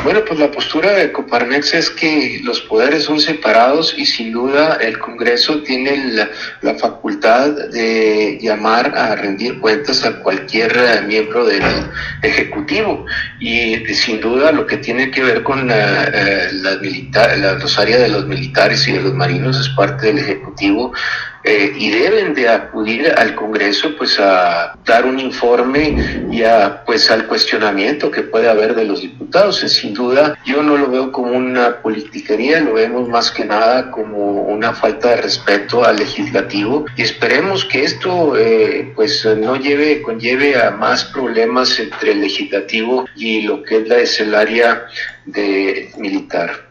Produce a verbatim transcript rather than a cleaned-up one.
Bueno, pues la postura de Coparmex es que los poderes son separados y sin duda el Congreso tiene la, la facultad de llamar a rendir cuentas a cualquier uh, miembro del Ejecutivo y de, sin duda lo que tiene que ver con la, uh, la militar, la, los áreas de los militares y de los marinos es parte del Ejecutivo. Eh, y deben de acudir al Congreso pues a dar un informe y a, pues al cuestionamiento que puede haber de los diputados. Eh, sin duda yo no lo veo como una politiquería, lo vemos más que nada como una falta de respeto al legislativo y esperemos que esto eh, pues no lleve, conlleve a más problemas entre el legislativo y lo que es, la, es el área de militar.